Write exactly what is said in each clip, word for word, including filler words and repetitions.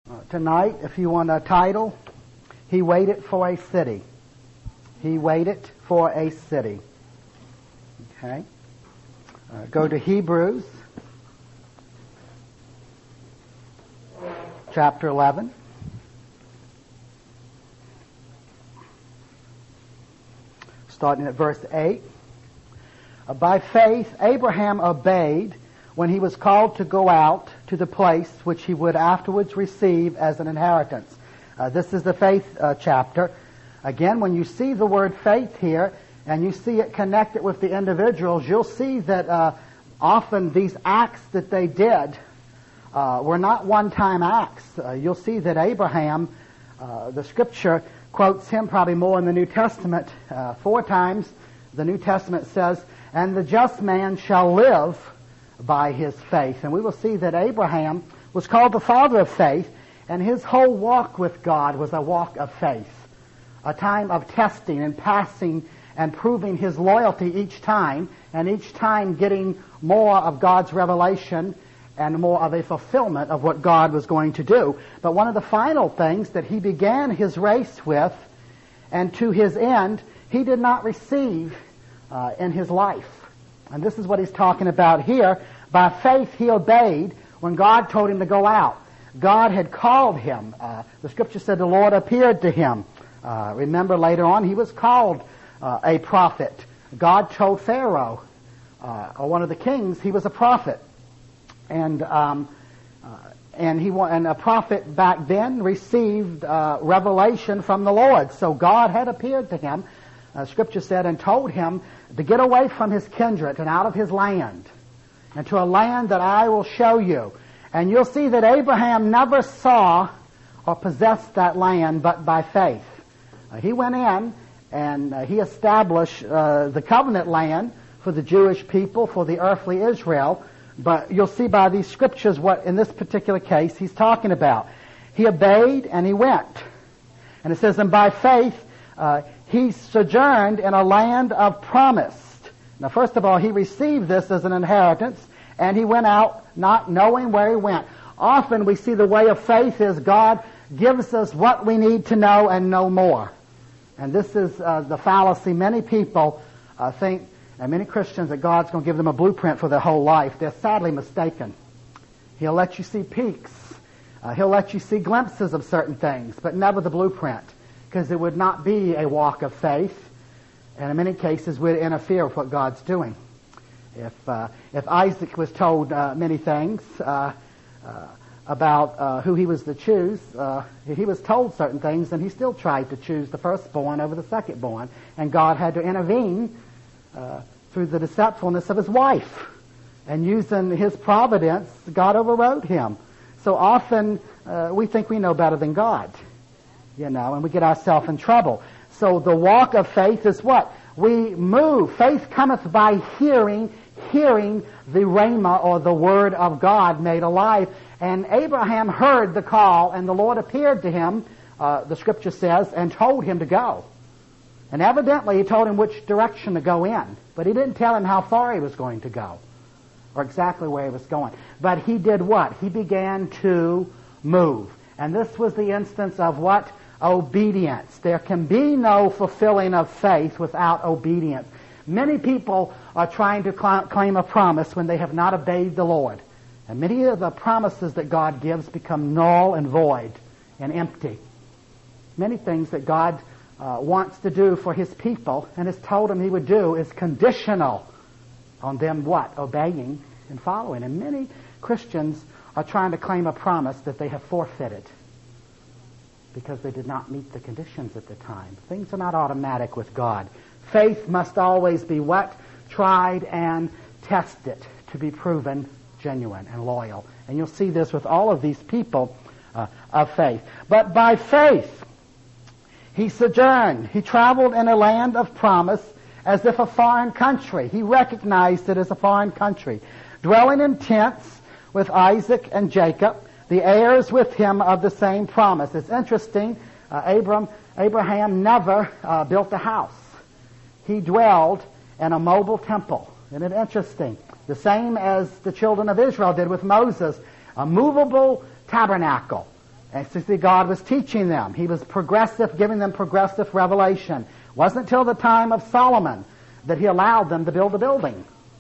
Uh, tonight, if you want a title, He Waited for a City. He waited for a city. Okay? Uh, go to Hebrews chapter eleven. Starting at verse eight. Uh, by faith, Abraham obeyed when he was called to go out to the place which he would afterwards receive as an inheritance. Uh, this is the faith uh, chapter. Again, when you see the word faith here, and you see it connected with the individuals, you'll see that uh, often these acts that they did uh, were not one-time acts. Uh, you'll see that Abraham, uh, the Scripture quotes him probably more in the New Testament. Uh, four times the New Testament says, "And the just man shall live by his faith." And we will see that Abraham was called the father of faith, and his whole walk with God was a walk of faith, a time of testing and passing and proving his loyalty each time, and each time getting more of God's revelation and more of a fulfillment of what God was going to do. But one of the final things that he began his race with, and to his end, he did not receive uh, in his life. And this is what he's talking about here. By faith he obeyed when God told him to go out. God had called him. Uh, the Scripture said the Lord appeared to him. Uh, remember later on he was called uh, a prophet. God told Pharaoh, uh, or one of the kings, he was a prophet. And um, uh, and he and a prophet back then received uh, revelation from the Lord. So God had appeared to him, uh, Scripture said, and told him to get away from his kindred and out of his land, and to a land that I will show you. And you'll see that Abraham never saw or possessed that land but by faith. Uh, he went in and uh, he established uh, the covenant land for the Jewish people, for the earthly Israel. But you'll see by these scriptures what, in this particular case, he's talking about. He obeyed and he went. And it says, and by faith, uh, he sojourned in a land of promise. Now, first of all, he received this as an inheritance, and he went out not knowing where he went. Often we see the way of faith is God gives us what we need to know and no more. And this is uh, the fallacy. Many people uh, think, and many Christians, that God's going to give them a blueprint for their whole life. They're sadly mistaken. He'll let you see peaks. Uh, he'll let you see glimpses of certain things, but never the blueprint, because it would not be a walk of faith, and in many cases would interfere with what God's doing. If uh, if Isaac was told uh, many things uh, uh, about uh, who he was to choose, uh, he was told certain things, and he still tried to choose the firstborn over the secondborn, and God had to intervene uh, through the deceitfulness of his wife, and using his providence, God overrode him. So often uh, we think we know better than God, you know, and we get ourselves in trouble. So the walk of faith is what? We move. Faith cometh by hearing, hearing the rhema, or the word of God made alive. And Abraham heard the call, and the Lord appeared to him, uh, the Scripture says, and told him to go. And evidently he told him which direction to go in, but he didn't tell him how far he was going to go, or exactly where he was going. But he did what? He began to move. And this was the instance of what? Obedience. There can be no fulfilling of faith without obedience. Many people are trying to cl- claim a promise when they have not obeyed the Lord. And many of the promises that God gives become null and void and empty. Many things that God uh, wants to do for His people and has told them He would do is conditional on them what? Obeying and following. And many Christians are trying to claim a promise that they have forfeited because they did not meet the conditions at the time. Things are not automatic with God. Faith must always be what? Tried and tested to be proven genuine and loyal. And you'll see this with all of these people uh, of faith. But by faith, he sojourned. He traveled in a land of promise as if a foreign country. He recognized it as a foreign country, dwelling in tents with Isaac and Jacob, the heirs with him of the same promise. It's interesting, uh, Abram, Abraham never uh, built a house. He dwelled in a mobile temple. Isn't it interesting? The same as the children of Israel did with Moses, a movable tabernacle. And so see, God was teaching them. He was progressive, giving them progressive revelation. It wasn't until the time of Solomon that he allowed them to build a building.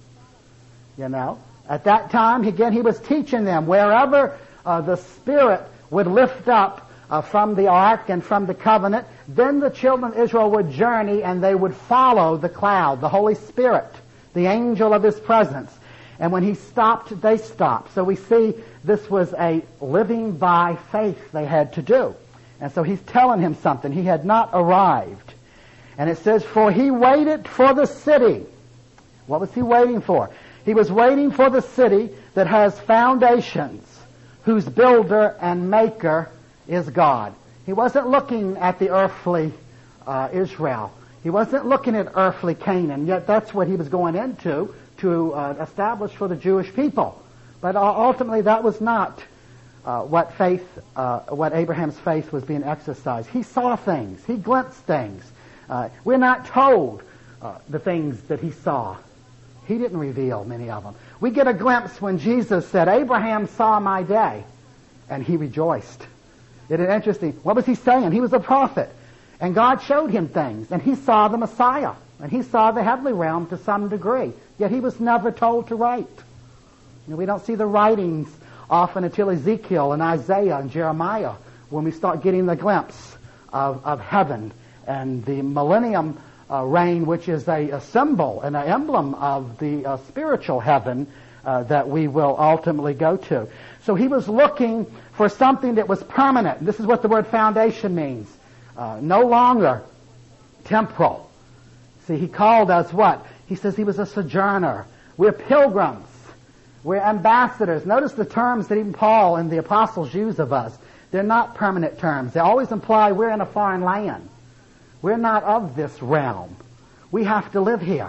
You know, at that time, again, he was teaching them wherever uh, the Spirit would lift up uh, from the ark and from the covenant, then the children of Israel would journey and they would follow the cloud, the Holy Spirit, the angel of his presence. And when he stopped, they stopped. So we see this was a living by faith they had to do. And so he's telling him something. He had not arrived. And it says, for he waited for the city. What was he waiting for? He was waiting for the city that has foundations, whose builder and maker is God. He wasn't looking at the earthly uh, Israel. He wasn't looking at earthly Canaan, yet that's what he was going into to uh, establish for the Jewish people. But uh, ultimately that was not uh, what faith, uh, what Abraham's faith was being exercised. He saw things. He glimpsed things. Uh, we're not told uh, the things that he saw. He didn't reveal many of them. We get a glimpse when Jesus said, Abraham saw my day, and he rejoiced. Isn't it interesting? What was he saying? He was a prophet, and God showed him things, and he saw the Messiah, and he saw the heavenly realm to some degree, yet he was never told to write. You know, we don't see the writings often until Ezekiel and Isaiah and Jeremiah, when we start getting the glimpse of, of heaven and the millennium Uh, reign, which is a, a symbol and an emblem of the uh, spiritual heaven uh, that we will ultimately go to. So he was looking for something that was permanent. This is what the word foundation means. Uh, no longer temporal. See, he called us what? He says he was a sojourner. We're pilgrims. We're ambassadors. Notice the terms that even Paul and the apostles use of us. They're not permanent terms. They always imply we're in a foreign land. We're not of this realm. We have to live here.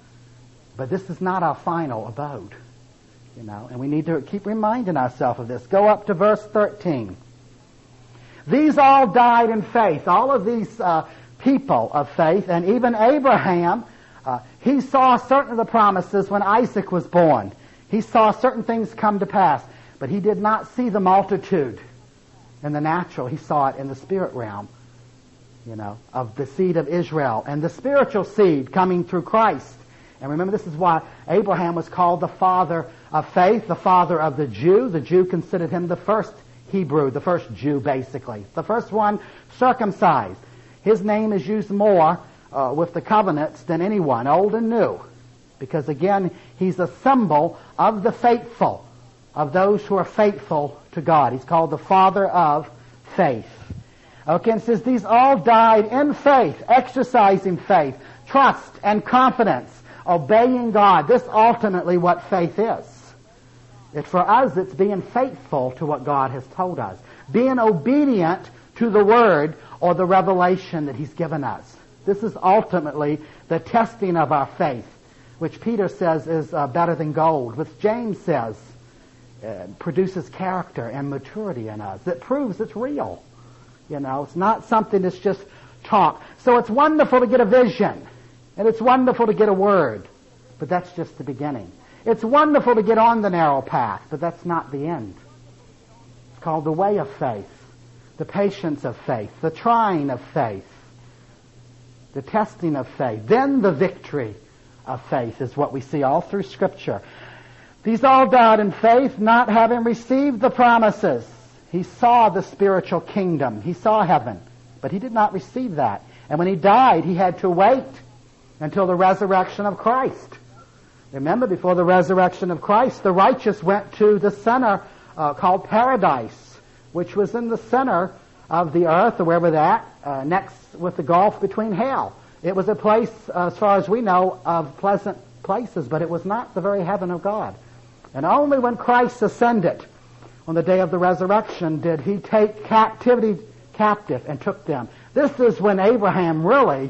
But this is not our final abode. You know, and we need to keep reminding ourselves of this. Go up to verse thirteen. These all died in faith. All of these uh, people of faith, and even Abraham, uh, he saw certain of the promises when Isaac was born. He saw certain things come to pass. But he did not see the multitude in the natural. He saw it in the spirit realm. You know, of the seed of Israel and the spiritual seed coming through Christ. And remember, this is why Abraham was called the father of faith, the father of the Jew. The Jew considered him the first Hebrew, the first Jew, basically. The first one circumcised. His name is used more uh, with the covenants than anyone, old and new. Because, again, he's a symbol of the faithful, of those who are faithful to God. He's called the father of faith. Okay, and it says these all died in faith, exercising faith, trust and confidence, obeying God. This ultimately what faith is. It, for us, it's being faithful to what God has told us. Being obedient to the Word or the revelation that He's given us. This is ultimately the testing of our faith, which Peter says is uh, better than gold, which James says uh, produces character and maturity in us. It proves it's real. You know, it's not something that's just talk. So it's wonderful to get a vision, and it's wonderful to get a word, but that's just the beginning. It's wonderful to get on the narrow path, but that's not the end. It's called the way of faith, the patience of faith, the trying of faith, the testing of faith. Then the victory of faith is what we see all through Scripture. These all died in faith, not having received the promises. He saw the spiritual kingdom. He saw heaven, but he did not receive that. And when he died, he had to wait until the resurrection of Christ. Remember, before the resurrection of Christ, the righteous went to the center uh, called paradise, which was in the center of the earth, or wherever that, uh, next with the gulf between hell. It was a place, uh, as far as we know, of pleasant places, but it was not the very heaven of God. And only when Christ ascended on the day of the resurrection did he take captivity captive and took them. This is when Abraham really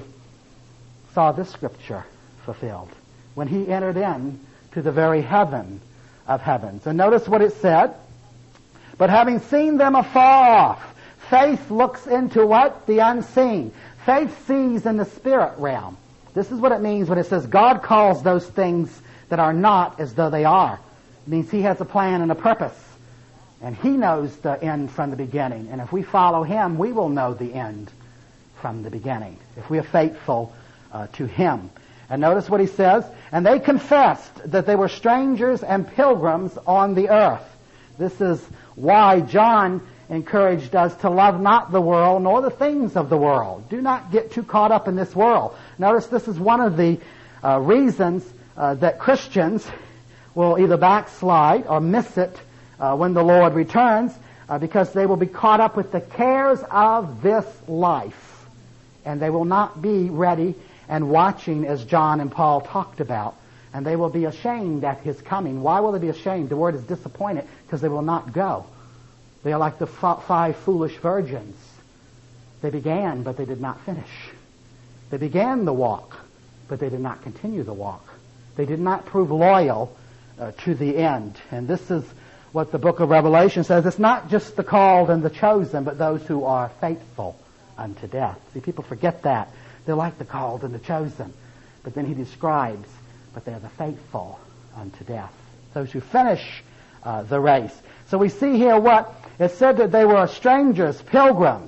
saw this scripture fulfilled, when he entered in to the very heaven of heavens. And notice what it said. But having seen them afar off, faith looks into what? The unseen. Faith sees in the spirit realm. This is what it means when it says God calls those things that are not as though they are. It means he has a plan and a purpose. And He knows the end from the beginning. And if we follow Him, we will know the end from the beginning, if we are faithful uh, to Him. And notice what He says, and they confessed that they were strangers and pilgrims on the earth. This is why John encouraged us to love not the world nor the things of the world. Do not get too caught up in this world. Notice this is one of the uh, reasons uh, that Christians will either backslide or miss it uh, when the Lord returns, uh, because they will be caught up with the cares of this life, and they will not be ready and watching as John and Paul talked about, and they will be ashamed at His coming. Why will they be ashamed? The word is disappointed, because they will not go. They are like the f- five foolish virgins. They began, but they did not finish. They began the walk, but they did not continue the walk. They did not prove loyal uh, to the end. And this is what the book of Revelation says. It's not just the called and the chosen, but those who are faithful unto death. See, people forget that. They're like the called and the chosen. But then he describes, but they're the faithful unto death. Those who finish uh, the race. So we see here what? It said that they were strangers, pilgrims.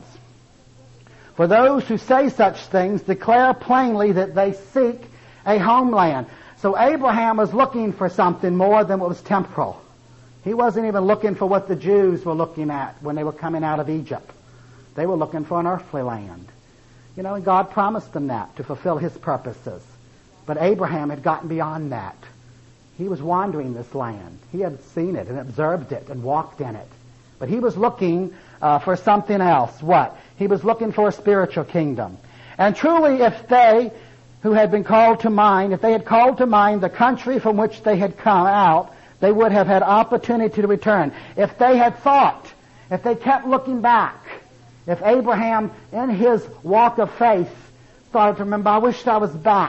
For those who say such things declare plainly that they seek a homeland. So Abraham was looking for something more than what was temporal. He wasn't even looking for what the Jews were looking at when they were coming out of Egypt. They were looking for an earthly land. You know, and God promised them that to fulfill His purposes. But Abraham had gotten beyond that. He was wandering this land. He had seen it and observed it and walked in it. But he was looking uh, for something else. What? He was looking for a spiritual kingdom. And truly, if they who had been called to mind, if they had called to mind the country from which they had come out, they would have had opportunity to return. If they had thought, if they kept looking back, if Abraham, in his walk of faith, started to remember, I wish I was back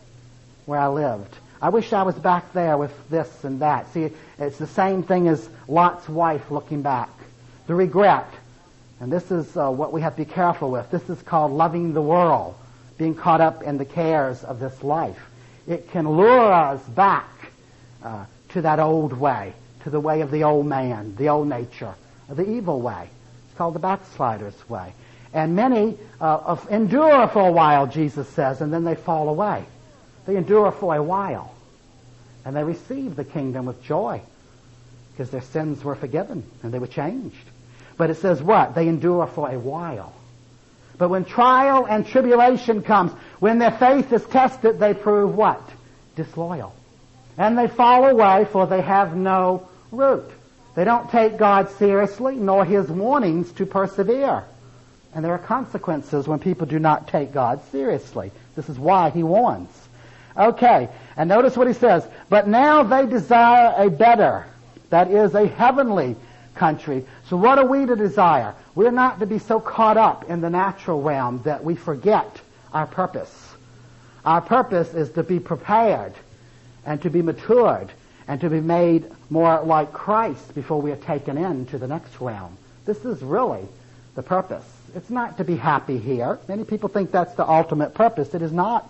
where I lived. I wish I was back there with this and that. See, it's the same thing as Lot's wife looking back. The regret. And this is uh, what we have to be careful with. This is called loving the world, being caught up in the cares of this life. It can lure us back uh, to that old way, to the way of the old man, the old nature, the evil way. It's called the backslider's way. And many uh, endure for a while, Jesus says, and then they fall away. They endure for a while. And they receive the kingdom with joy because their sins were forgiven and they were changed. But it says what? They endure for a while. But when trial and tribulation comes, when their faith is tested, they prove what? Disloyal. And they fall away, for they have no root. They don't take God seriously, nor His warnings to persevere. And there are consequences when people do not take God seriously. This is why He warns. Okay, and notice what He says. But now they desire a better, that is a heavenly country. So what are we to desire? We're not to be so caught up in the natural realm that we forget our purpose. Our purpose is to be prepared and to be matured and to be made more like Christ before we are taken into the next realm. This is really the purpose. It's not to be happy here. Many people think that's the ultimate purpose. It is not.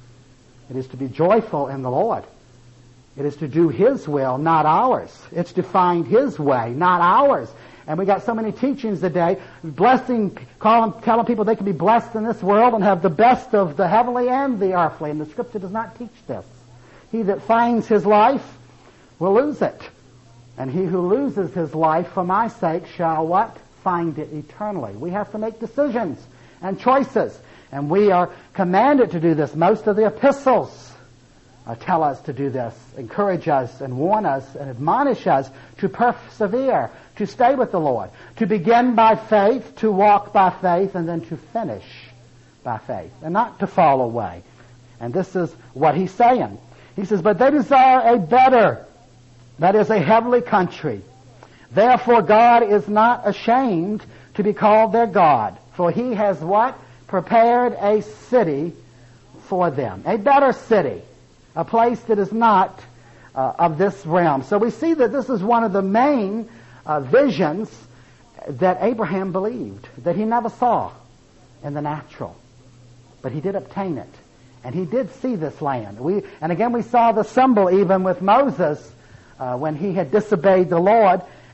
It is to be joyful in the Lord. It is to do His will, not ours. It's to find His way, not ours. And we got so many teachings today, blessing, calling, telling people they can be blessed in this world and have the best of the heavenly and the earthly. And the Scripture does not teach this. He that finds his life will lose it. And he who loses his life for my sake shall what? Find it eternally. We have to make decisions and choices. And we are commanded to do this. Most of the epistles uh, tell us to do this, encourage us and warn us and admonish us to persevere, to stay with the Lord, to begin by faith, to walk by faith, and then to finish by faith, and not to fall away. And this is what he's saying. He says, but they desire a better, that is a heavenly country. Therefore God is not ashamed to be called their God, for He has what? Prepared a city for them. A better city. A place that is not uh, of this realm. So we see that this is one of the main uh, visions that Abraham believed, that he never saw in the natural. But he did obtain it. And he did see this land. We, and again we saw the symbol even with Moses uh, when he had disobeyed the Lord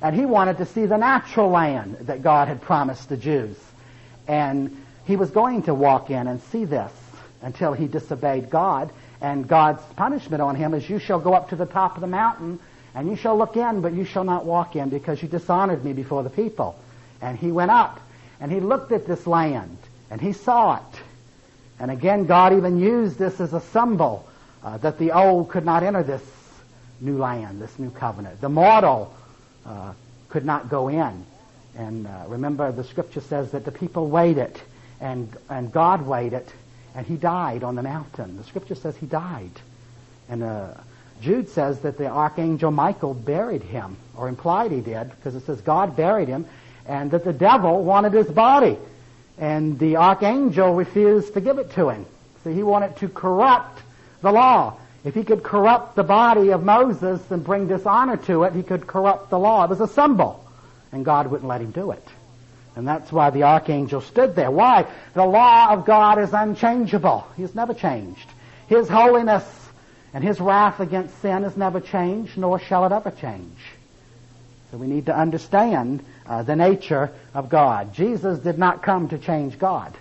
And he wanted to see the natural land that God had promised the Jews. And he was going to walk in and see this until he disobeyed God. And God's punishment on him is, you shall go up to the top of the mountain and you shall look in, but you shall not walk in, because you dishonored me before the people. And he went up and he looked at this land and he saw it. And again, God even used this as a symbol uh, that the old could not enter this new land, this new covenant. The mortal uh, could not go in. And uh, remember, the scripture says that the people waited, and and God waited, and he died on the mountain. The scripture says he died. And uh, Jude says that the archangel Michael buried him, or implied he did, because it says God buried him, and that the devil wanted his body. And the archangel refused to give it to him. So he wanted to corrupt the law. If he could corrupt the body of Moses and bring dishonor to it, he could corrupt the law. It was a symbol. And God wouldn't let him do it. And that's why the archangel stood there. Why? The law of God is unchangeable. He's never changed. His holiness and his wrath against sin has never changed, nor shall it ever change. So we need to understand uh, the nature of God. Jesus did not come to change God.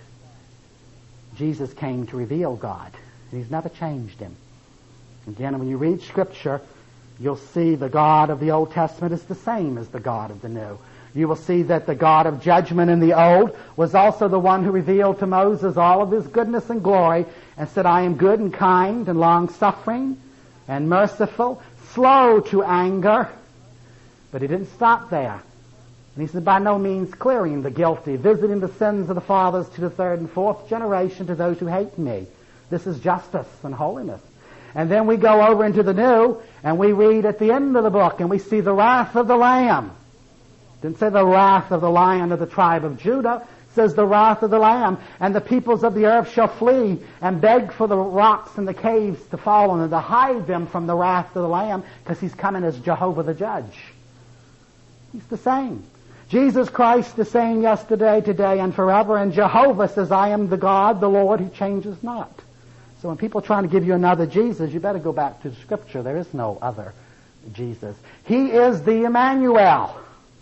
Jesus came to reveal God. And he's never changed him. Again, when you read Scripture, you'll see the God of the Old Testament is the same as the God of the New. You will see that the God of judgment in the Old was also the one who revealed to Moses all of his goodness and glory and said, I am good and kind and long-suffering and merciful, slow to anger. But he didn't stop there. And he said, by no means clearing the guilty, visiting the sins of the fathers to the third and fourth generation to those who hate me. This is justice and holiness. And then we go over into the New, and we read at the end of the book, and we see the wrath of the Lamb. Didn't say the wrath of the Lion of the tribe of Judah. It says the wrath of the Lamb. And the peoples of the earth shall flee and beg for the rocks and the caves to fall on them, to hide them from the wrath of the Lamb, because he's coming as Jehovah the Judge. He's the same. Jesus Christ the same yesterday, today, and forever. And Jehovah says, I am the God, the Lord, who changes not. So when people are trying to give you another Jesus, you better go back to the Scripture. There is no other Jesus. He is the Emmanuel.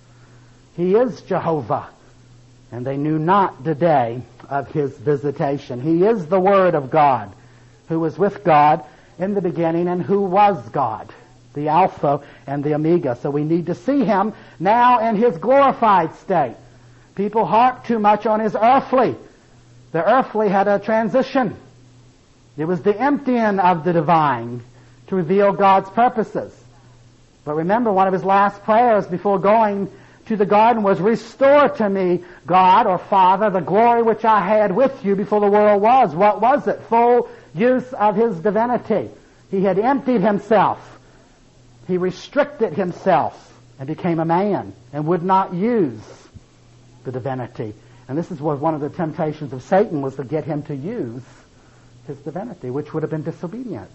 He is Jehovah. And they knew not the day of his visitation. He is the Word of God, who was with God in the beginning and who was God, the Alpha and the Omega. So we need to see him now in his glorified state. People harp too much on his earthly. The earthly had a transition. It was the emptying of the divine to reveal God's purposes. But remember, one of his last prayers before going to the garden was, restore to me, God or Father, the glory which I had with you before the world was. What was it? Full use of his divinity. He had emptied himself. He restricted himself and became a man and would not use the divinity. And this is what one of the temptations of Satan was, to get him to use his divinity, which would have been disobedience.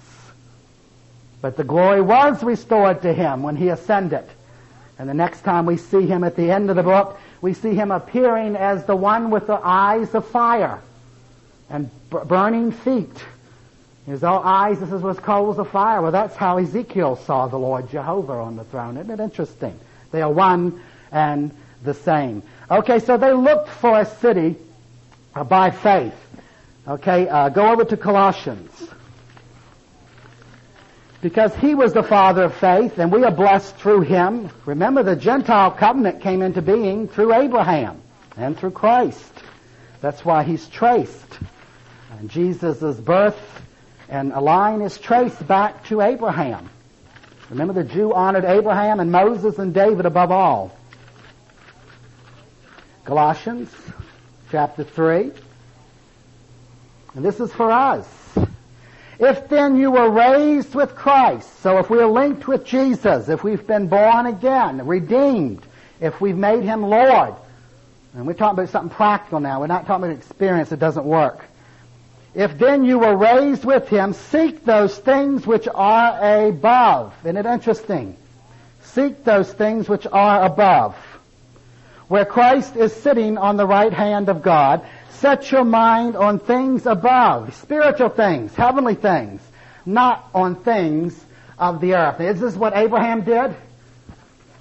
But the glory was restored to him when he ascended. And the next time we see him at the end of the book, we see him appearing as the one with the eyes of fire and b- burning feet. His eyes, this is was coals of fire. Well, that's how Ezekiel saw the Lord Jehovah on the throne. Isn't it interesting? They are one and the same. Okay, so they looked for a city uh, by faith. Okay, uh, go over to Colossians. Because he was the father of faith, and we are blessed through him. Remember, the Gentile covenant came into being through Abraham and through Christ. That's why he's traced. And Jesus' birth and a line is traced back to Abraham. Remember, the Jew honored Abraham and Moses and David above all. Colossians chapter three. And this is for us. If then you were raised with Christ, so if we're linked with Jesus, if we've been born again, redeemed, if we've made him Lord, and we're talking about something practical now, we're not talking about experience that doesn't work. If then you were raised with him, seek those things which are above. Isn't it interesting? Seek those things which are above, where Christ is sitting on the right hand of God. Set your mind on things above, spiritual things, heavenly things, not on things of the earth. Is this what Abraham did?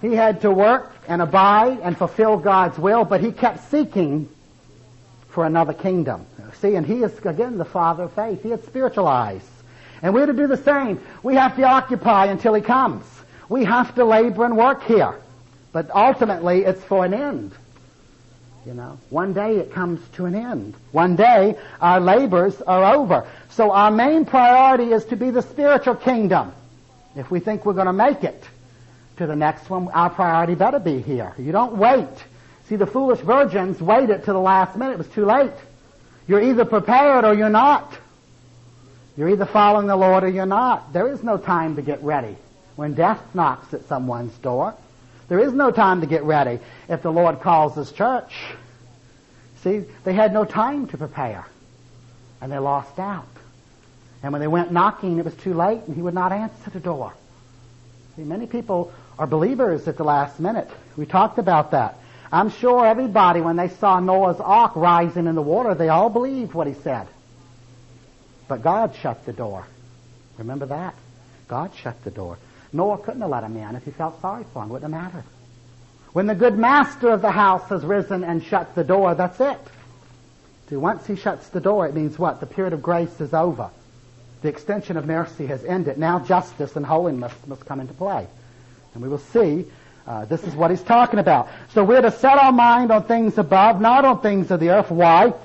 He had to work and abide and fulfill God's will, but he kept seeking for another kingdom. See, and he is, again, the father of faith. He had spiritual eyes. And we're to do the same. We have to occupy until he comes. We have to labor and work here. But ultimately, it's for an end. You know, one day it comes to an end. One day our labors are over. So our main priority is to be the spiritual kingdom. If we think we're going to make it to the next one, our priority better be here. You don't wait. See, the foolish virgins waited to the last minute. It was too late. You're either prepared or you're not. You're either following the Lord or you're not. There is no time to get ready when death knocks at someone's door. There is no time to get ready if the Lord calls his church. See, they had no time to prepare, and they lost out. And when they went knocking, it was too late, and he would not answer the door. See, many people are believers at the last minute. We talked about that. I'm sure everybody, when they saw Noah's ark rising in the water, they all believed what he said. But God shut the door. Remember that? God shut the door. Noah couldn't have let him in if he felt sorry for him. It wouldn't have mattered. When the good master of the house has risen and shut the door, that's it. See, once he shuts the door, it means what? The period of grace is over. The extension of mercy has ended. Now justice and holiness must come into play. And we will see uh, this is what he's talking about. So we're to set our mind on things above, not on things of the earth. Why?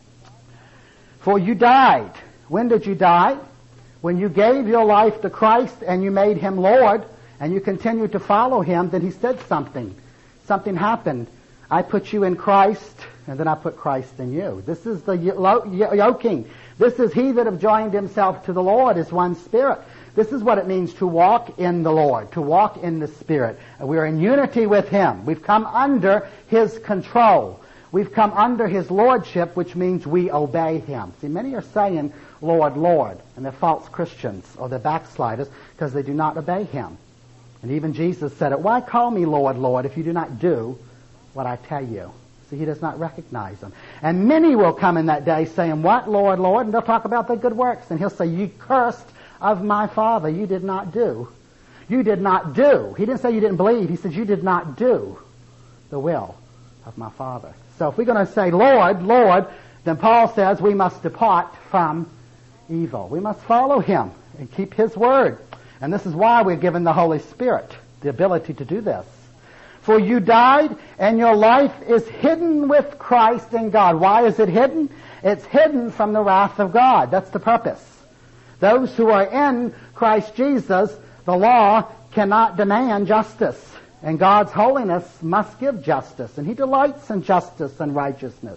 For you died. When did you die? When you gave your life to Christ and you made him Lord and you continued to follow him, then he said something. Something happened. I put you in Christ and then I put Christ in you. This is the yoking. This is he that have joined himself to the Lord is one spirit. This is what it means to walk in the Lord, to walk in the Spirit. We are in unity with him. We've come under his control. We've come under his lordship, which means we obey him. See, many are saying, Lord, Lord, and they're false Christians or they're backsliders because they do not obey him. And even Jesus said it, why call me Lord, Lord, if you do not do what I tell you? See, he does not recognize them. And many will come in that day saying, what, Lord, Lord? And they'll talk about their good works. And he'll say, you cursed of my Father, you did not do. You did not do. He didn't say you didn't believe. He said you did not do the will of my Father. So if we're going to say, Lord, Lord, then Paul says we must depart from evil. We must follow him and keep his word. And this is why we're given the Holy Spirit, the ability to do this. For you died, and your life is hidden with Christ in God. Why is it hidden? It's hidden from the wrath of God. That's the purpose. Those who are in Christ Jesus, the law cannot demand justice. And God's holiness must give justice. And he delights in justice and righteousness.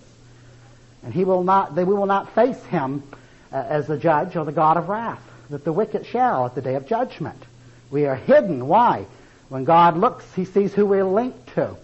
And he will not, they, we will not face him uh, as the judge or the God of wrath, that the wicked shall at the day of judgment. We are hidden. Why? When God looks, he sees who we're linked to.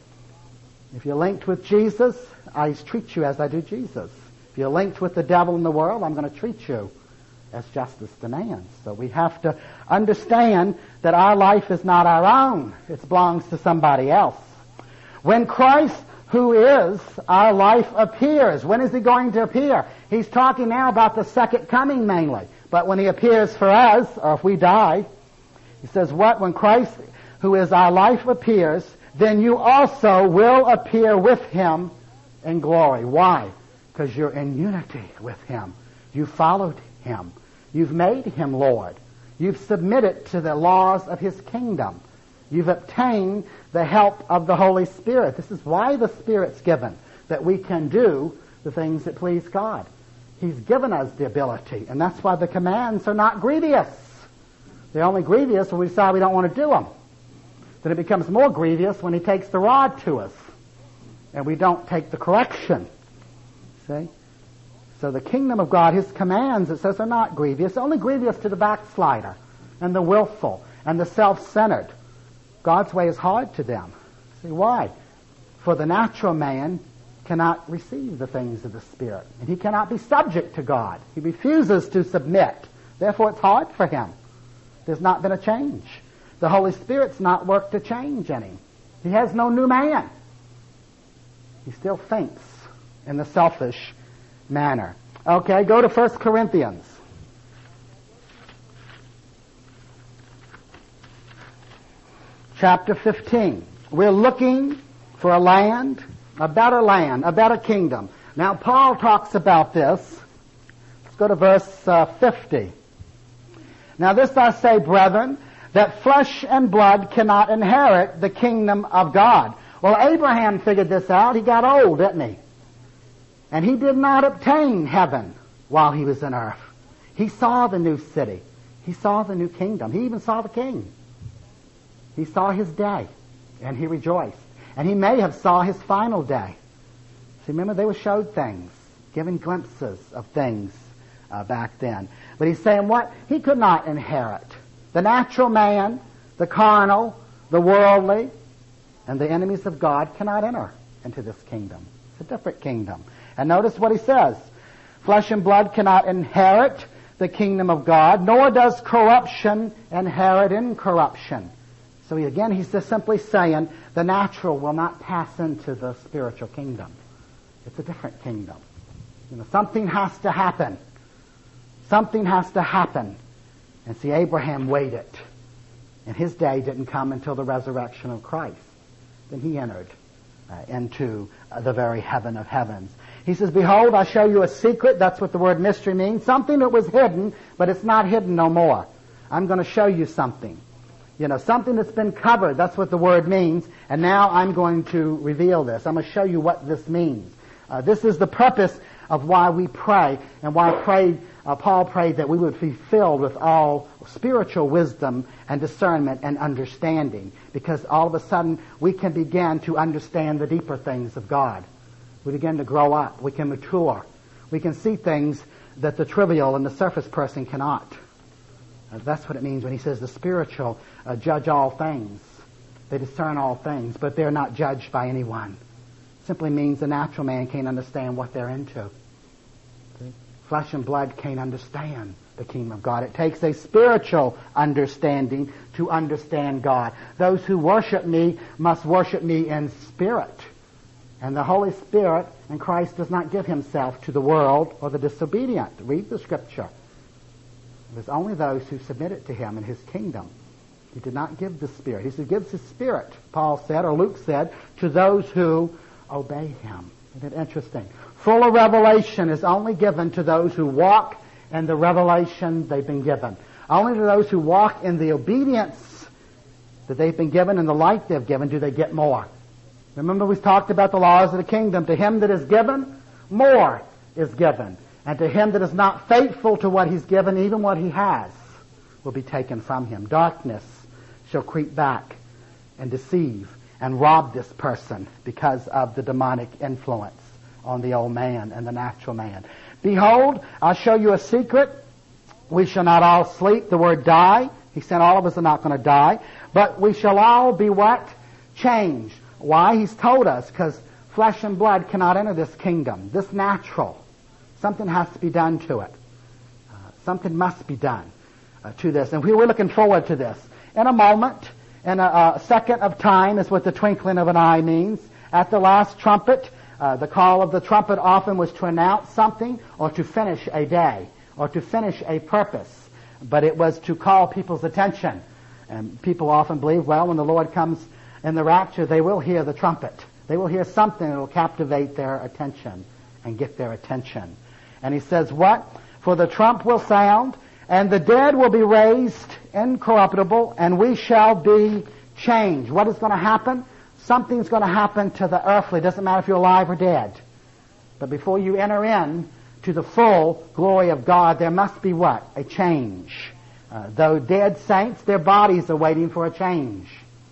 If you're linked with Jesus, I treat you as I do Jesus. If you're linked with the devil in the world, I'm going to treat you as justice demands. So we have to understand that our life is not our own. It belongs to somebody else. When Christ, who is our life, appears, when is he going to appear? He's talking now about the second coming mainly. But when he appears for us, or if we die, he says, what? When Christ, who is our life, appears, then you also will appear with him in glory. Why? Because you're in unity with him. You followed him. You've made him Lord. You've submitted to the laws of his kingdom. You've obtained the help of the Holy Spirit. This is why the Spirit's given, that we can do the things that please God. He's given us the ability, and that's why the commands are not grievous. They're only grievous when we decide we don't want to do them. Then it becomes more grievous when he takes the rod to us, and we don't take the correction. See? So the kingdom of God, his commands, it says, are not grievous. Only grievous to the backslider and the willful and the self-centered. God's way is hard to them. See, why? For the natural man cannot receive the things of the Spirit, and he cannot be subject to God. He refuses to submit. Therefore, it's hard for him. There's not been a change. The Holy Spirit's not worked to change any. He has no new man. He still thinks in the selfish manner. Okay, go to First Corinthians. Chapter fifteen. We're looking for a land, a better land, a better kingdom. Now, Paul talks about this. Let's go to verse uh, fifty. Now, this I say, brethren, that flesh and blood cannot inherit the kingdom of God. Well, Abraham figured this out. He got old, didn't he? And he did not obtain heaven while he was in earth. He saw the new city. He saw the new kingdom. He even saw the king. He saw his day, and he rejoiced. And he may have saw his final day. See, remember, they were showed things, given glimpses of things uh, back then. But he's saying what? He could not inherit. The natural man, the carnal, the worldly, and the enemies of God cannot enter into this kingdom. It's a different kingdom. And notice what he says. Flesh and blood cannot inherit the kingdom of God, nor does corruption inherit incorruption. So he, again, he's just simply saying the natural will not pass into the spiritual kingdom. It's a different kingdom. You know, something has to happen. Something has to happen. And see, Abraham waited. And his day didn't come until the resurrection of Christ. Then he entered uh, into uh, the very heaven of heavens. He says, behold, I show you a secret. That's what the word mystery means. Something that was hidden, but it's not hidden no more. I'm going to show you something. You know, something that's been covered. That's what the word means. And now I'm going to reveal this. I'm going to show you what this means. Uh, this is the purpose of why we pray, and why prayed, uh, Paul prayed that we would be filled with all spiritual wisdom and discernment and understanding, because all of a sudden we can begin to understand the deeper things of God. We begin to grow up. We can mature. We can see things that the trivial and the surface person cannot. Uh, that's what it means when he says the spiritual uh, judge all things. They discern all things, but they're not judged by anyone. Simply means the natural man can't understand what they're into. See? Flesh and blood can't understand the kingdom of God. It takes a spiritual understanding to understand God. Those who worship me must worship me in spirit. And the Holy Spirit and Christ does not give himself to the world or the disobedient. Read the scripture. It was only those who submitted to him in his kingdom. He did not give the Spirit. He gives his Spirit, Paul said, or Luke said, to those who obey him. Isn't it interesting? Full revelation is only given to those who walk in the revelation they've been given. Only to those who walk in the obedience that they've been given and the light they've given do they get more. Remember, we talked about the laws of the kingdom. To him that is given, more is given. And to him that is not faithful to what he's given, even what he has, will be taken from him. Darkness shall creep back and deceive and rob this person because of the demonic influence on the old man and the natural man. Behold, I'll show you a secret. We shall not all sleep. The word die. He said all of us are not going to die. But we shall all be what? Changed. Why? He's told us, because flesh and blood cannot enter this kingdom. This natural. Something has to be done to it. Uh, something must be done uh, to this. And we we're looking forward to this. In a moment, in a, a second of time is what the twinkling of an eye means. At the last trumpet, uh, the call of the trumpet often was to announce something or to finish a day or to finish a purpose. But it was to call people's attention. And people often believe, well, when the Lord comes in the rapture, they will hear the trumpet. They will hear something that will captivate their attention and get their attention. And he says what? For the trump will sound, and the dead will be raised incorruptible, and we shall be changed. What is going to happen? Something's going to happen to the earthly. It doesn't matter if you're alive or dead. But before you enter in to the full glory of God, there must be what? A change. Uh, though dead saints, their bodies are waiting for a change.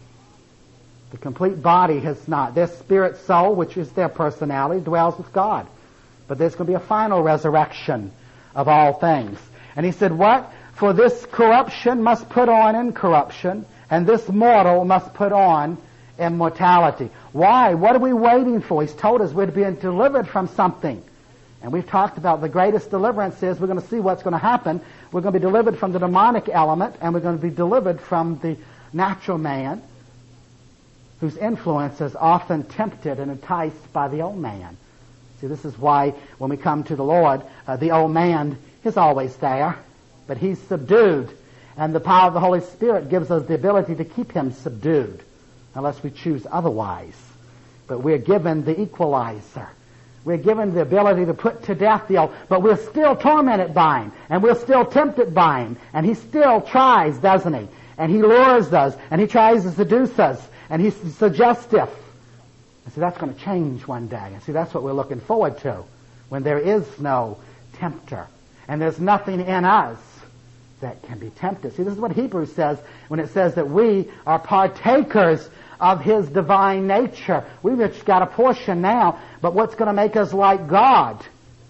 The complete body has not. Their spirit soul, which is their personality, dwells with God. But there's going to be a final resurrection of all things. And he said, what? For this corruption must put on incorruption, and this mortal must put on immortality. Why? What are we waiting for? He's told us we're being delivered from something. And we've talked about the greatest deliverance is we're going to see what's going to happen. We're going to be delivered from the demonic element, and we're going to be delivered from the natural man, whose influence is often tempted and enticed by the old man. See, this is why when we come to the Lord, uh, the old man is always there, but he's subdued. And the power of the Holy Spirit gives us the ability to keep him subdued. unless we choose otherwise. But we're given the equalizer. We're given the ability to put to death the old, but we're still tormented by him, and we're still tempted by him, and he still tries, doesn't he? And he lures us, and he tries to seduce us, and he's suggestive. And see, that's going to change one day. And see, that's what we're looking forward to, when there is no tempter, and there's nothing in us that can be tempted. See, this is what Hebrews says when it says that we are partakers of his divine nature. We've just got a portion now, but what's going to make us like God,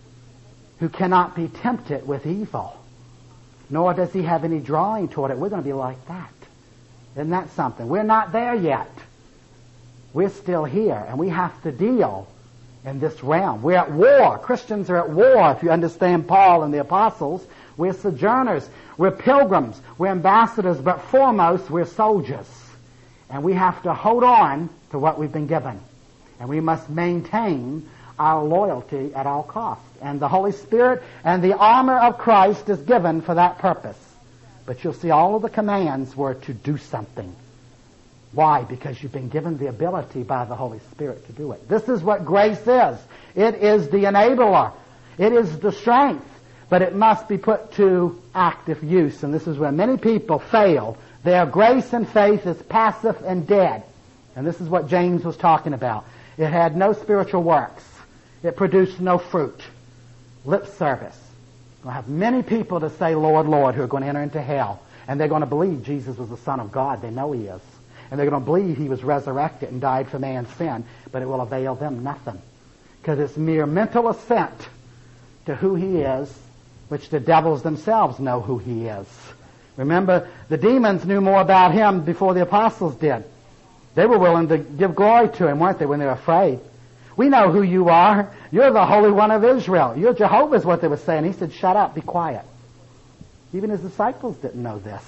who cannot be tempted with evil, nor does he have any drawing toward it? We're going to be like that. Isn't that something? We're not there yet. We're still here, and we have to deal in this realm. We're at war. Christians are at war, if you understand Paul and the apostles. We're sojourners. We're pilgrims. We're ambassadors, but foremost, we're soldiers. And we have to hold on to what we've been given. And we must maintain our loyalty at all costs. And the Holy Spirit and the armor of Christ is given for that purpose. But you'll see all of the commands were to do something. Why? Because you've been given the ability by the Holy Spirit to do it. This is what grace is. It is the enabler. It is the strength. But it must be put to active use. And this is where many people fail. Their grace and faith is passive and dead. And this is what James was talking about. It had no spiritual works. It produced no fruit. Lip service. We'll have many people to say, Lord, Lord, who are going to enter into hell. And they're going to believe Jesus was the Son of God. They know he is. And they're going to believe he was resurrected and died for man's sin. But it will avail them nothing. Because it's mere mental assent to who he is, which the devils themselves know who he is. Remember, the demons knew more about him before the apostles did. They were willing to give glory to him, weren't they, when they were afraid? We know who you are. You're the Holy One of Israel. You're Jehovah is what they were saying. He said, shut up, be quiet. Even his disciples didn't know this.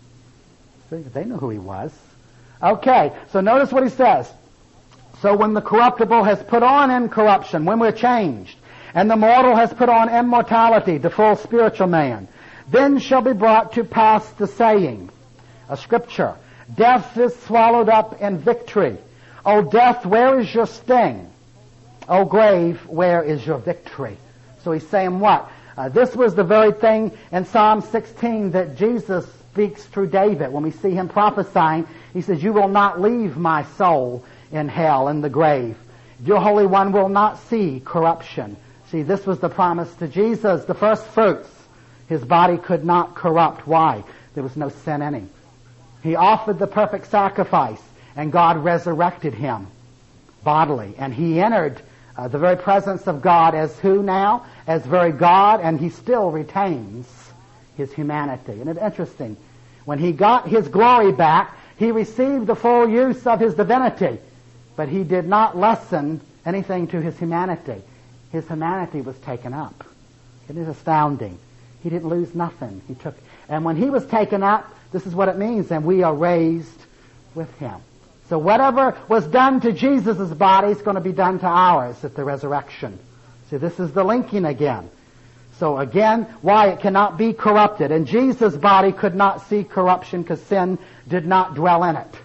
See, they knew who he was. Okay, so notice what he says. So when the corruptible has put on incorruption, when we're changed, and the mortal has put on immortality, the full spiritual man, then shall be brought to pass the saying, a scripture, death is swallowed up in victory. O death, where is your sting? O grave, where is your victory? So he's saying what? Uh, this was the very thing in Psalm sixteen that Jesus speaks through David. When we see him prophesying, he says, you will not leave my soul in hell, in the grave. Your Holy One will not see corruption. See, this was the promise to Jesus, the first fruits. His body could not corrupt. Why? There was no sin in him. He offered the perfect sacrifice, and God resurrected him bodily. And he entered uh, the very presence of God as who now? As very God, and he still retains his humanity. Isn't it interesting? When he got his glory back, he received the full use of his divinity, but he did not lessen anything to his humanity. His humanity was taken up. It is astounding. He didn't lose nothing. He took, and when he was taken up, this is what it means, and we are raised with him. So whatever was done to Jesus' body is going to be done to ours at the resurrection. See, this is the linking again. So again, why it cannot be corrupted. And Jesus' body could not see corruption because sin did not dwell in it.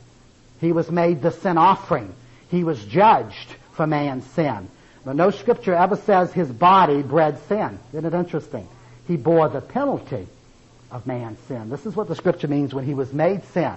He was made the sin offering. He was judged for man's sin. But no scripture ever says his body bred sin. Isn't it interesting? He bore the penalty of man's sin. This is what the scripture means when he was made sin.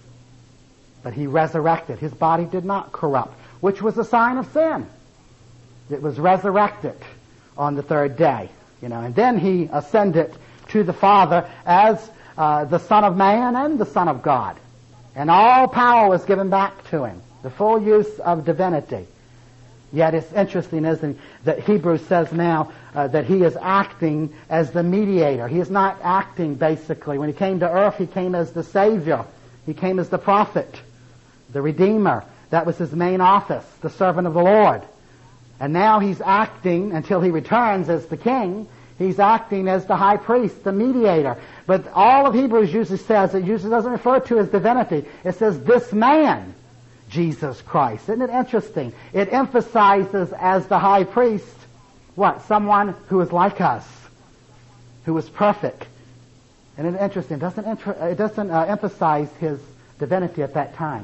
But he resurrected. His body did not corrupt, which was a sign of sin. It was resurrected on the third day. You know, and then he ascended to the Father as uh, the Son of Man and the Son of God. And all power was given back to him. The full use of divinity. Yet it's interesting, isn't it, that Hebrews says now uh, that he is acting as the mediator. He is not acting basically. When he came to earth, he came as the Savior. He came as the prophet, the Redeemer. That was his main office, the servant of the Lord. And now he's acting, until he returns as the king, he's acting as the high priest, the mediator. But all of Hebrews usually says, it usually doesn't refer to his divinity. It says, this man, Jesus Christ. Isn't it interesting? It emphasizes as the high priest, what? Someone who is like us, who is perfect. And it's interesting. It doesn't, it doesn't uh, emphasize his divinity at that time.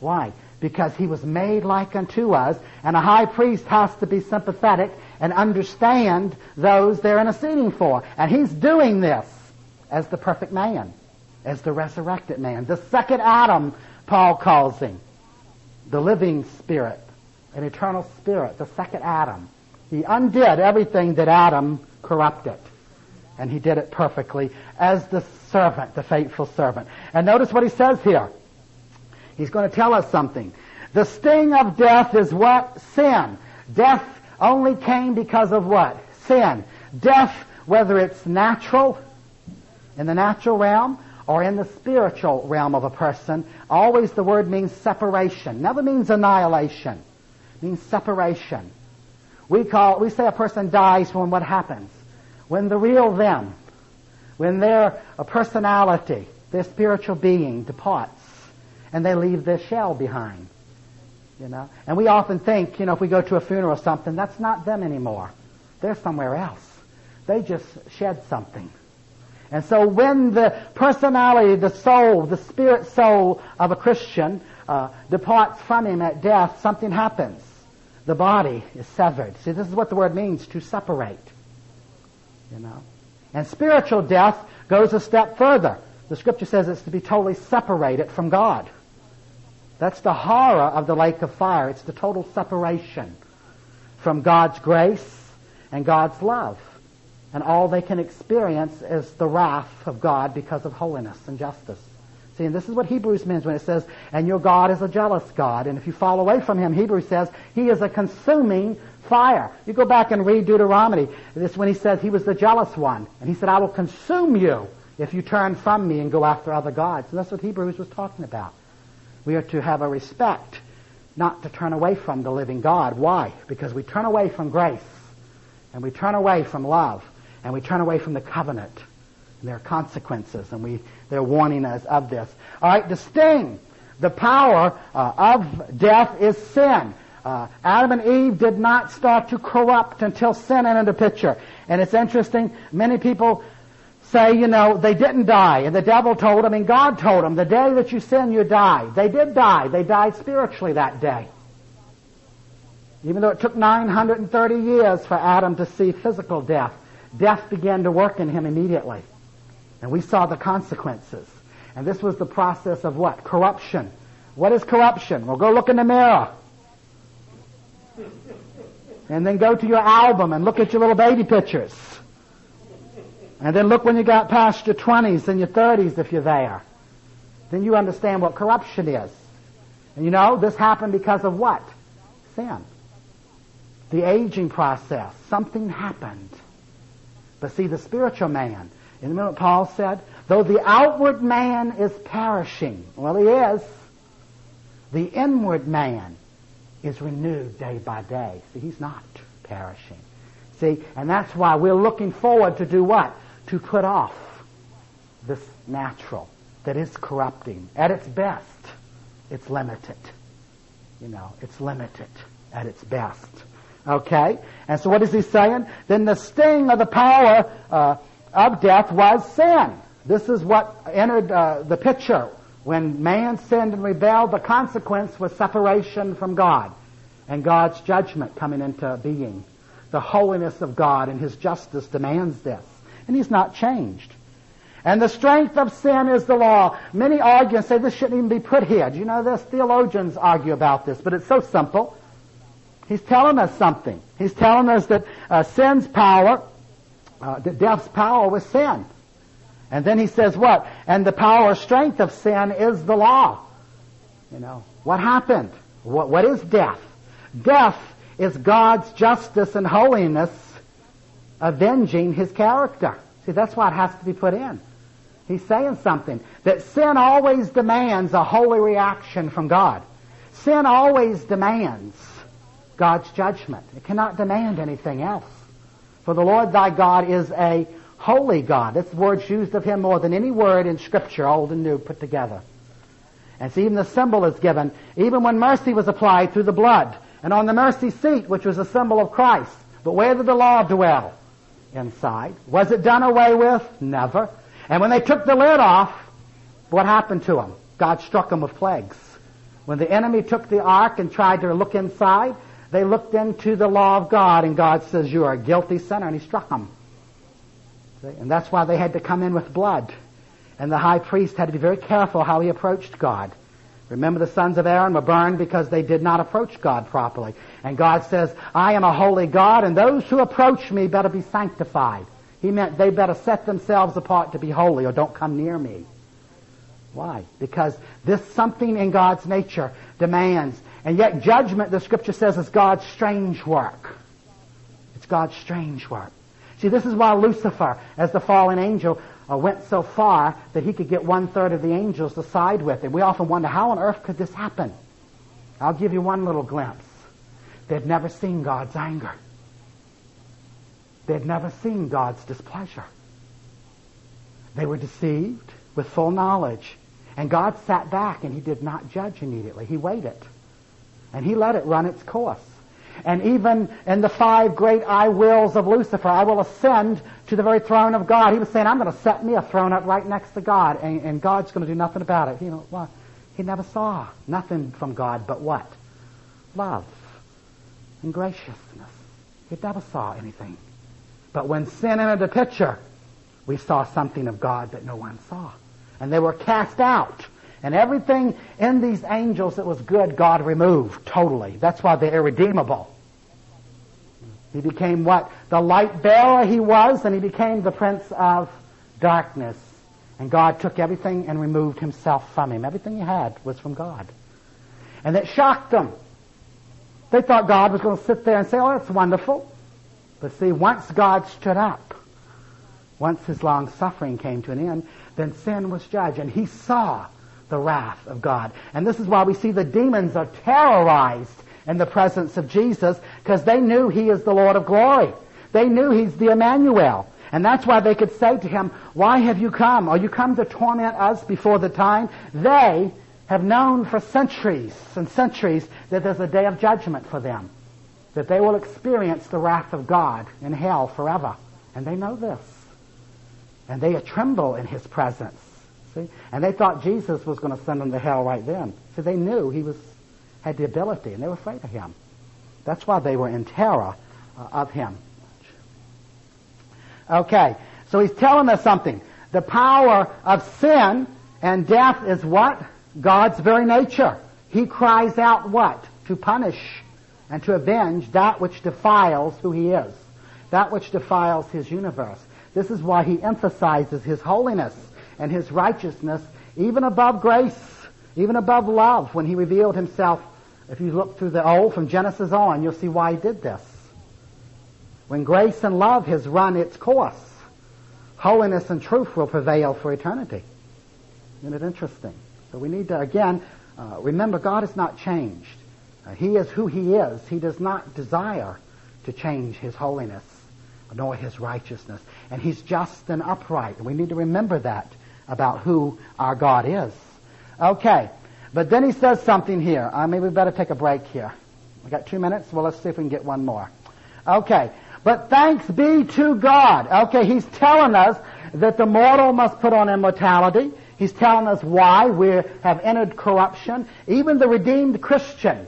Why? Because he was made like unto us, and a high priest has to be sympathetic and understand those they're interceding for. And he's doing this as the perfect man, as the resurrected man. The second Adam, Paul calls him. The living spirit, an eternal spirit, the second Adam. He undid everything that Adam corrupted. And he did it perfectly as the servant, the faithful servant. And notice what he says here. He's going to tell us something. The sting of death is what? Sin. Death only came because of what? Sin. Death, whether it's natural, in the natural realm, or in the spiritual realm of a person, always the word means separation. Never means annihilation. It means separation. We call, we say a person dies when what happens? When the real them, when their a personality, their spiritual being departs, and they leave their shell behind. You know? And we often think, you know, if we go to a funeral or something, that's not them anymore. They're somewhere else. They just shed something. And so when the personality, the soul, the spirit soul of a Christian uh, departs from him at death, something happens. The body is severed. See, this is what the word means, to separate. You know? And spiritual death goes a step further. The Scripture says it's to be totally separated from God. That's the horror of the lake of fire. It's the total separation from God's grace and God's love. And all they can experience is the wrath of God because of holiness and justice. See, and this is what Hebrews means when it says, and your God is a jealous God. And if you fall away from him, Hebrews says, he is a consuming fire. You go back and read Deuteronomy. This is when he says he was the jealous one. And he said, I will consume you if you turn from me and go after other gods. And that's what Hebrews was talking about. We are to have a respect, not to turn away from the living God. Why? Because we turn away from grace, and we turn away from love, and we turn away from the covenant. And there are consequences, and we they're warning us of this. All right, the sting, the power uh, of death is sin. Uh, Adam and Eve did not start to corrupt until sin entered the picture. And it's interesting, many people say, you know, they didn't die. And the devil told them, and God told them, the day that you sin, you die. They did die. They died spiritually that day. Even though it took nine hundred thirty years for Adam to see physical death, death began to work in him immediately. And we saw the consequences. And this was the process of what? Corruption. What is corruption? Well, go look in the mirror. And then go to your album and look at your little baby pictures. And then look when you got past your twenties and your thirties if you're there. Then you understand what corruption is. And you know, this happened because of what? Sin. The aging process. Something happened. But see, the spiritual man, in the minute Paul said, though the outward man is perishing, well, he is, the inward man is renewed day by day. See, he's not perishing. See, and that's why we're looking forward to do what? To put off this natural that is corrupting. At its best, it's limited. You know, it's limited at its best. Okay? And so what is he saying? Then the sting of the power uh, of death was sin. This is what entered uh, the picture. When man sinned and rebelled, the consequence was separation from God and God's judgment coming into being. The holiness of God and his justice demands this. And he's not changed. And the strength of sin is the law. Many argue and say this shouldn't even be put here. Do you know this? Theologians argue about this, but it's so simple. He's telling us something. He's telling us that uh, sin's power, uh, that death's power was sin. And then he says what? And the power or strength of sin is the law. You know, what happened? What, what is death? Death is God's justice and holiness avenging his character. See, that's why it has to be put in. He's saying something. That sin always demands a holy reaction from God. Sin always demands God's judgment. It cannot demand anything else. For the Lord thy God is a holy God. This word's used of him more than any word in Scripture, Old and New, put together. And so even the symbol is given, even when mercy was applied through the blood, and on the mercy seat, which was a symbol of Christ. But where did the law dwell? Inside. Was it done away with? Never. And when they took the lid off, what happened to them? God struck them with plagues. When the enemy took the ark and tried to look inside, they looked into the law of God, and God says, you are a guilty sinner, and he struck them. See? And that's why they had to come in with blood. And the high priest had to be very careful how he approached God. Remember, the sons of Aaron were burned because they did not approach God properly. And God says, I am a holy God, and those who approach me better be sanctified. He meant they better set themselves apart to be holy, or don't come near me. Why? Because this something in God's nature demands. And yet judgment, the Scripture says, is God's strange work. It's God's strange work. See, this is why Lucifer, as the fallen angel, uh, went so far that he could get one-third of the angels to side with him. We often wonder, how on earth could this happen? I'll give you one little glimpse. They'd never seen God's anger. They'd never seen God's displeasure. They were deceived with full knowledge. And God sat back and he did not judge immediately. He waited. And he let it run its course. And even in the five great I wills of Lucifer, I will ascend to the very throne of God. He was saying, I'm going to set me a throne up right next to God, and, and God's going to do nothing about it. You know, well, he never saw nothing from God but what? Love and graciousness. He never saw anything. But when sin entered the picture, we saw something of God that no one saw. And they were cast out. And everything in these angels that was good, God removed totally. That's why they're irredeemable. He became what? The light bearer he was, and he became the prince of darkness. And God took everything and removed himself from him. Everything he had was from God. And it shocked them. They thought God was going to sit there and say, oh, that's wonderful. But see, once God stood up, once his long suffering came to an end, then sin was judged, and he saw the wrath of God. And this is why we see the demons are terrorized in the presence of Jesus, because they knew he is the Lord of glory. They knew he's the Emmanuel. And that's why they could say to him, why have you come? Are you come to torment us before the time? They have known for centuries and centuries that there's a day of judgment for them, that they will experience the wrath of God in hell forever. And they know this. And they tremble in his presence. See? And they thought Jesus was going to send them to hell right then. So they knew he was had the ability, and they were afraid of him. That's why they were in terror uh, of him. Okay, so he's telling us something. The power of sin and death is what? God's very nature. He cries out what? To punish and to avenge that which defiles who he is, that which defiles his universe. This is why he emphasizes his holiness and his righteousness even above grace, even above love. When he revealed himself, if you look through the Old, from Genesis on, you'll see why he did this. When grace and love has run its course, holiness and truth will prevail for eternity. Isn't it interesting? So we need to, again, uh, remember God has not changed. Uh, he is who he is. He does not desire to change his holiness nor his righteousness. And he's just and upright. And we need to remember that about who our God is. Okay. But then he says something here. Uh, maybe we better take a break here. We got two minutes? Well, let's see if we can get one more. Okay. But thanks be to God. Okay, he's telling us that the mortal must put on immortality. He's telling us why we have entered corruption. Even the redeemed Christian,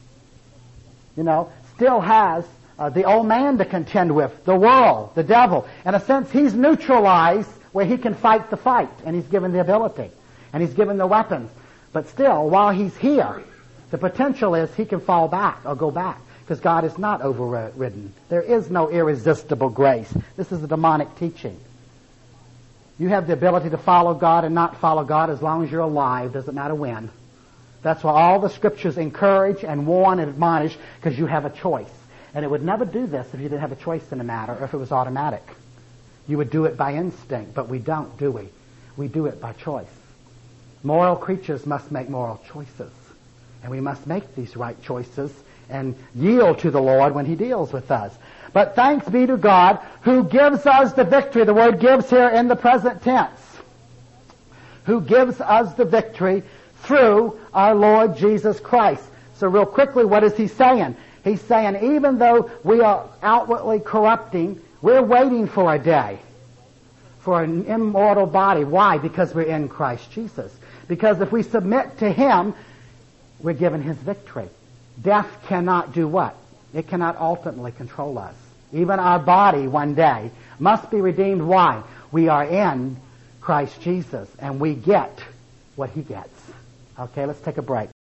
you know, still has uh, the old man to contend with, the world, the devil. In a sense, he's neutralized where he can fight the fight, and he's given the ability, and he's given the weapons. But still, while he's here, the potential is he can fall back or go back, because God is not overridden. There is no irresistible grace. This is a demonic teaching. You have the ability to follow God and not follow God as long as you're alive. Doesn't matter when. That's why all the Scriptures encourage and warn and admonish, because you have a choice. And it would never do this if you didn't have a choice in the matter, or if it was automatic. You would do it by instinct, but we don't, do we? We do it by choice. Moral creatures must make moral choices. And we must make these right choices and yield to the Lord when he deals with us. But thanks be to God who gives us the victory. The word gives here in the present tense. Who gives us the victory through our Lord Jesus Christ. So real quickly, what is he saying? He's saying even though we are outwardly corrupting, we're waiting for a day for an immortal body. Why? Because we're in Christ Jesus. Because if we submit to him, we're given his victory. Death cannot do what? It cannot ultimately control us. Even our body one day must be redeemed. Why? We are in Christ Jesus, and we get what he gets. Okay, let's take a break.